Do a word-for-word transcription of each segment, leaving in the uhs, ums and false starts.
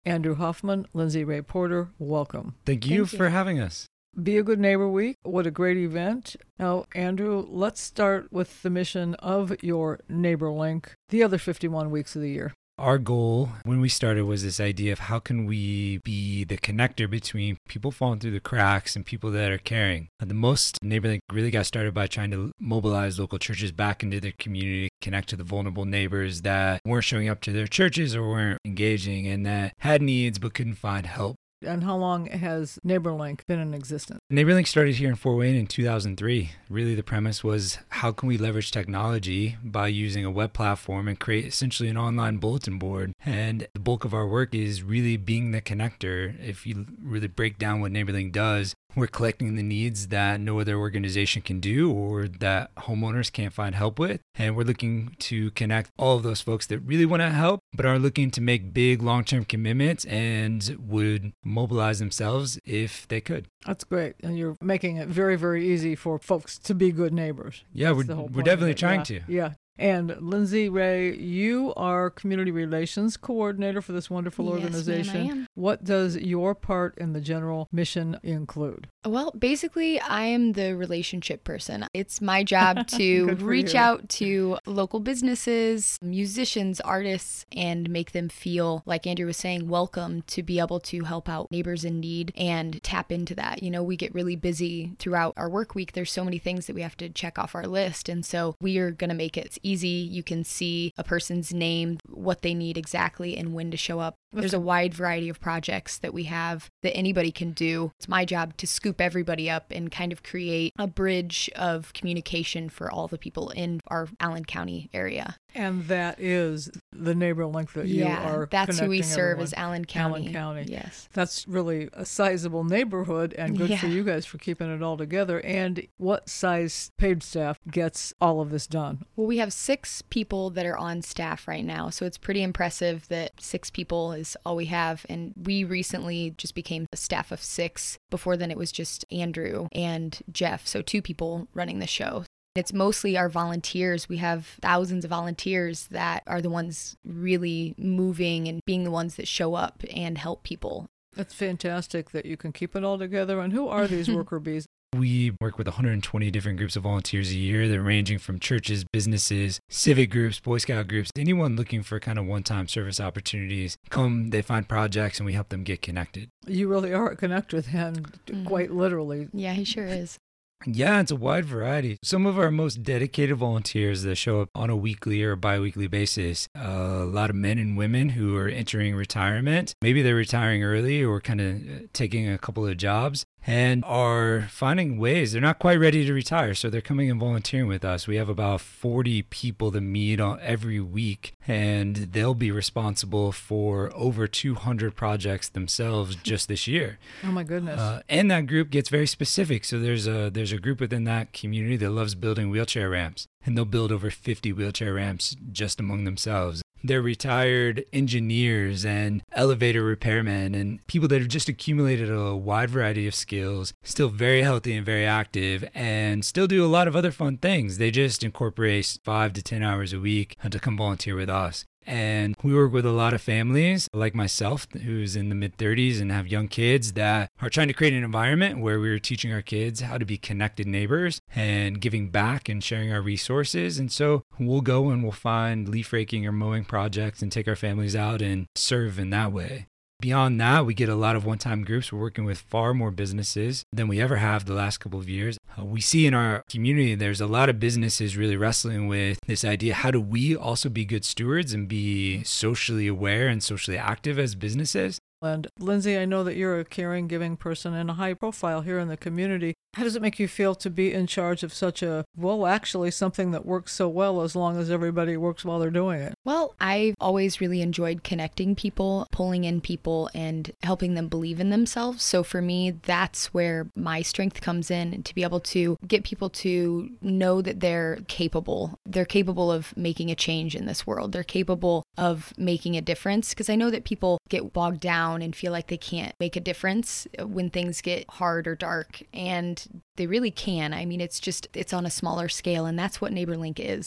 Andrew Hoffman, Lindsay Ray Porter, welcome. Thank you Thank you. for having us. Be a Good Neighbor Week. What a great event. Now, Andrew, let's start with the mission of your NeighborLink the other fifty-one weeks of the year. Our goal when we started was this idea of how can we be the connector between people falling through the cracks and people that are caring. And the most NeighborLink really got started by trying to mobilize local churches back into their community, connect to the vulnerable neighbors that weren't showing up to their churches or weren't engaging and that had needs but couldn't find help. And how long has NeighborLink been in existence? NeighborLink started here in Fort Wayne in two thousand three. Really, the premise was how can we leverage technology by using a web platform and create essentially an online bulletin board. And the bulk of our work is really being the connector. If you really break down what NeighborLink does, we're collecting the needs that no other organization can do or that homeowners can't find help with. And we're looking to connect all of those folks that really want to help, but are looking to make big long-term commitments and would mobilize themselves if they could. That's great. And you're making it very, very easy for folks to be good neighbors. Yeah, That's we're, we're definitely trying yeah. to. Yeah. And Lindsay Ray, you are Community Relations Coordinator for this wonderful Yes, organization. ma'am, I am. What does your part in the general mission include? Well, basically, I am the relationship person. It's my job to Good for reach you. out to local businesses, musicians, artists, and make them feel, like Andrew was saying, welcome to be able to help out neighbors in need and tap into that. You know, we get really busy throughout our work week. There's so many things that we have to check off our list. And so we are going to make it easy. You can see a person's name, what they need exactly, and when to show up. There's a wide variety of projects that we have that anybody can do. It's my job to scoop everybody up and kind of create a bridge of communication for all the people in our Allen County area. And that is the NeighborLink that you yeah, are that's who we connecting serve everyone. as Allen County. Allen County. Yes. That's really a sizable neighborhood, and good Yeah. for you guys for keeping it all together. And what size paid staff gets all of this done? Well, we have six people that are on staff right now, so it's pretty impressive that six people is all we have. And we recently just became a staff of six. Before then, it was just Andrew and Jeff, so two people running the show. It's mostly our volunteers. We have thousands of volunteers that are the ones really moving and being the ones that show up and help people. It's fantastic that you can keep it all together. And who are these worker bees? We work with one hundred twenty different groups of volunteers a year. They're ranging from churches, businesses, civic groups, Boy Scout groups, anyone looking for kind of one-time service opportunities. Come, they find projects, and we help them get connected. You really are a connector then, Mhm. quite literally. Yeah, he sure is. Yeah, it's a wide variety. Some of our most dedicated volunteers that show up on a weekly or bi-weekly basis, uh, a lot of men and women who are entering retirement. Maybe they're retiring early or kind of taking a couple of jobs and are finding ways. They're not quite ready to retire, so they're coming and volunteering with us. We have about forty people that meet on every week, and they'll be responsible for over two hundred projects themselves just this year. Oh my goodness. Uh, and that group gets very specific. So there's a there's a group within that community that loves building wheelchair ramps, and they'll build over fifty wheelchair ramps just among themselves. They're retired engineers and elevator repairmen and people that have just accumulated a wide variety of skills, still very healthy and very active, and still do a lot of other fun things. They just incorporate five to ten hours a week to come volunteer with us. And we work with a lot of families like myself, who's in the mid thirties and have young kids that are trying to create an environment where we're teaching our kids how to be connected neighbors and giving back and sharing our resources. And so we'll go and we'll find leaf raking or mowing projects and take our families out and serve in that way. Beyond that, we get a lot of one-time groups. We're working with far more businesses than we ever have the last couple of years. Uh, we see in our community, there's a lot of businesses really wrestling with this idea, how do we also be good stewards and be socially aware and socially active as businesses? And Lindsay, I know that you're a caring, giving person and a high profile here in the community. How does it make you feel to be in charge of such a, well, actually something that works so well as long as everybody works while they're doing it? Well, I've always really enjoyed connecting people, pulling in people, and helping them believe in themselves. So for me, that's where my strength comes in, and to be able to get people to know that they're capable. They're capable of making a change in this world. They're capable of making a difference, because I know that people get bogged down and feel like they can't make a difference when things get hard or dark, and they really can. I mean, it's just, it's on a smaller scale, and that's what NeighborLink is.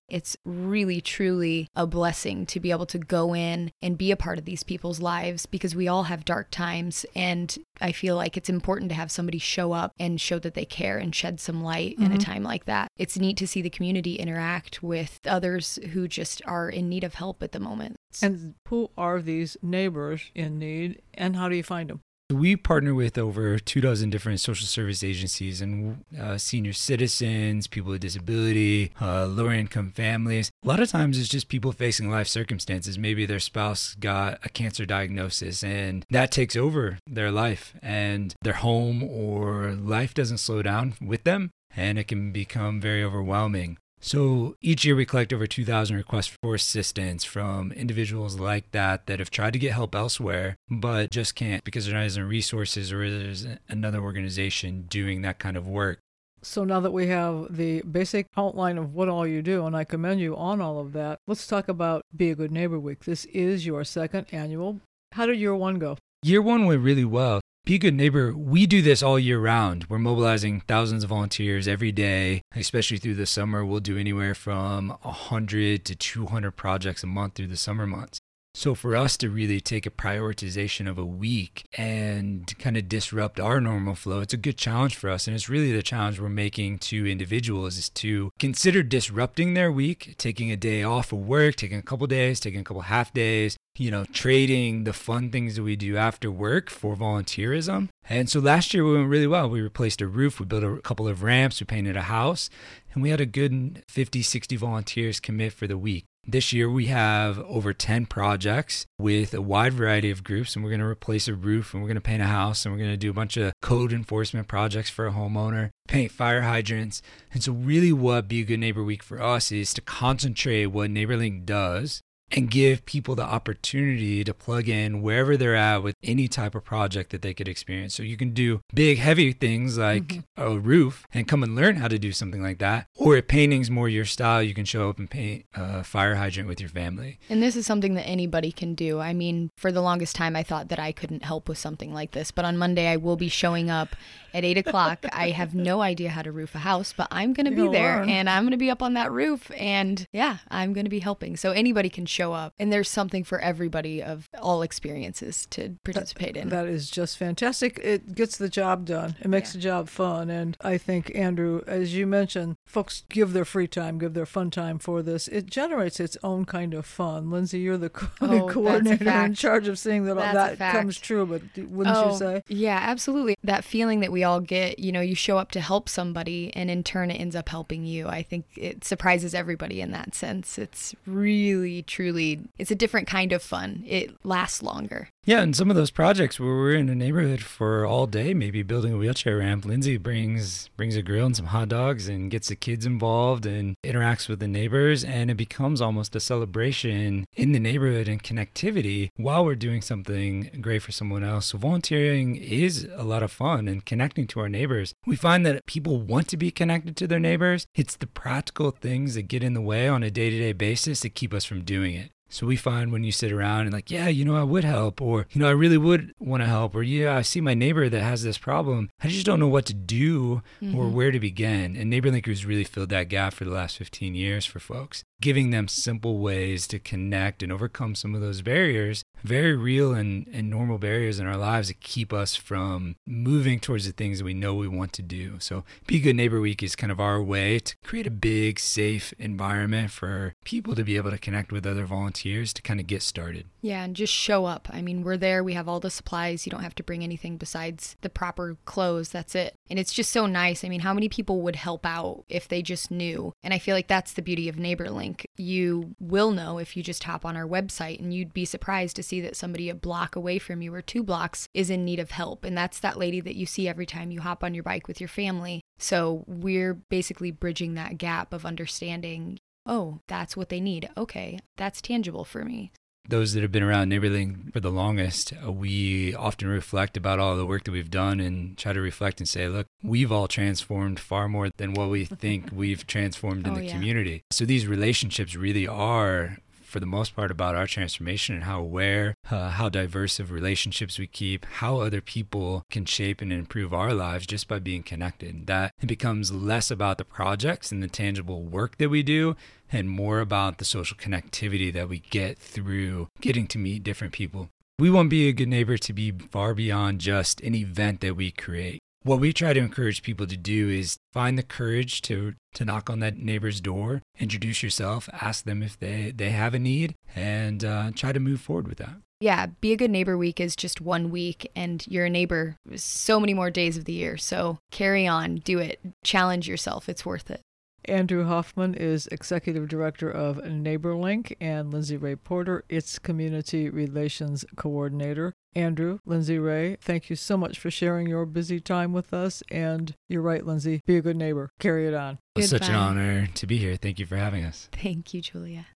It's really, truly a blessing to be able to go in and be a part of these people's lives, because we all have dark times. And I feel like it's important to have somebody show up and show that they care and shed some light mm-hmm. in a time like that. It's neat to see the community interact with others who just are in need of help at the moment. And who are these neighbors in need, and how do you find them? We partner with over two dozen different social service agencies and uh, senior citizens, people with disability, uh, lower income families. A lot of times it's just people facing life circumstances. Maybe their spouse got a cancer diagnosis and that takes over their life, and their home or life doesn't slow down with them, and it can become very overwhelming. So each year we collect over two thousand requests for assistance from individuals like that that have tried to get help elsewhere, but just can't because there isn't resources or there's another organization doing that kind of work. So now that we have the basic outline of what all you do, and I commend you on all of that, let's talk about Be a Good Neighbor Week. This is your second annual. How did year one go? Year one went really well. Be a Good Neighbor, we do this all year round. We're mobilizing thousands of volunteers every day, especially through the summer. We'll do anywhere from one hundred to two hundred projects a month through the summer months. So for us to really take a prioritization of a week and kind of disrupt our normal flow, it's a good challenge for us. And it's really the challenge we're making to individuals is to consider disrupting their week, taking a day off of work, taking a couple days, taking a couple half days, you know, trading the fun things that we do after work for volunteerism. And so last year we went really well. We replaced a roof, we built a couple of ramps, we painted a house, and we had a good fifty, sixty volunteers commit for the week. This year we have over ten projects with a wide variety of groups, and we're going to replace a roof, and we're going to paint a house, and we're going to do a bunch of code enforcement projects for a homeowner, paint fire hydrants. And so really what Be a Good Neighbor Week for us is to concentrate what NeighborLink does and give people the opportunity to plug in wherever they're at with any type of project that they could experience. So you can do big, heavy things like mm-hmm. a roof and come and learn how to do something like that. Or if painting's more your style, you can show up and paint a fire hydrant with your family. And this is something that anybody can do. I mean, for the longest time, I thought that I couldn't help with something like this. But on Monday, I will be showing up at eight o'clock. I have no idea how to roof a house, but I'm going to be there learn. And I'm going to be up on that roof. And yeah, I'm going to be helping. So anybody can show up. And there's something for everybody of all experiences to participate that, in. That is just fantastic. It gets the job done. It makes yeah. the job fun. And I think, Andrew, as you mentioned, folks give their free time, give their fun time for this. It generates its own kind of fun. Lindsay, you're the co- oh, coordinator in charge of seeing that all that comes true, but wouldn't oh, you say? Yeah, absolutely. That feeling that we all get, you know, you show up to help somebody and in turn it ends up helping you. I think it surprises everybody in that sense. It's really, truly, it's a different kind of fun. It lasts longer. Yeah, and some of those projects where we're in a neighborhood for all day, maybe building a wheelchair ramp, Lindsay brings brings a grill and some hot dogs and gets the kids involved and interacts with the neighbors, and it becomes almost a celebration in the neighborhood and connectivity while we're doing something great for someone else. So volunteering is a lot of fun and connecting to our neighbors. We find that people want to be connected to their neighbors. It's the practical things that get in the way on a day-to-day basis that keep us from doing it. So we find when you sit around and like, yeah, you know, I would help, or, you know, I really would want to help, or, yeah, I see my neighbor that has this problem. I just don't know what to do mm-hmm. or where to begin. And NeighborLink has really filled that gap for the last fifteen years for folks, giving them simple ways to connect and overcome some of those barriers, very real and, and normal barriers in our lives that keep us from moving towards the things that we know we want to do. So Be a Good Neighbor Week is kind of our way to create a big, safe environment for people to be able to connect with other volunteers to kind of get started. Yeah, and just show up. I mean, we're there. We have all the supplies. You don't have to bring anything besides the proper clothes. That's it. And it's just so nice. I mean, how many people would help out if they just knew? And I feel like that's the beauty of NeighborLink. You will know if you just hop on our website, and you'd be surprised to see that somebody a block away from you or two blocks is in need of help. And that's that lady that you see every time you hop on your bike with your family. So we're basically bridging that gap of understanding, oh, that's what they need. Okay, that's tangible for me. Those that have been around NeighborLink for the longest, uh, we often reflect about all the work that we've done and try to reflect and say, look, we've all transformed far more than what we think we've transformed in oh, the yeah. community. So these relationships really are for the most part, about our transformation and how aware, uh, how diverse of relationships we keep, how other people can shape and improve our lives just by being connected. That it becomes less about the projects and the tangible work that we do and more about the social connectivity that we get through getting to meet different people. We want Be a Good Neighbor to be far beyond just an event that we create. What we try to encourage people to do is find the courage to, to knock on that neighbor's door, introduce yourself, ask them if they, they have a need, and uh, try to move forward with that. Yeah, Be a Good Neighbor Week is just one week, and you're a neighbor so many more days of the year. So carry on, do it, challenge yourself. It's worth it. Andrew Hoffman is Executive Director of NeighborLink, and Lindsay Ray Porter, its Community Relations Coordinator. Andrew, Lindsay Ray, thank you so much for sharing your busy time with us. And you're right, Lindsay, be a good neighbor. Carry it on. It's such an Goodbye. honor to be here. Thank you for having us. Thank you, Julia.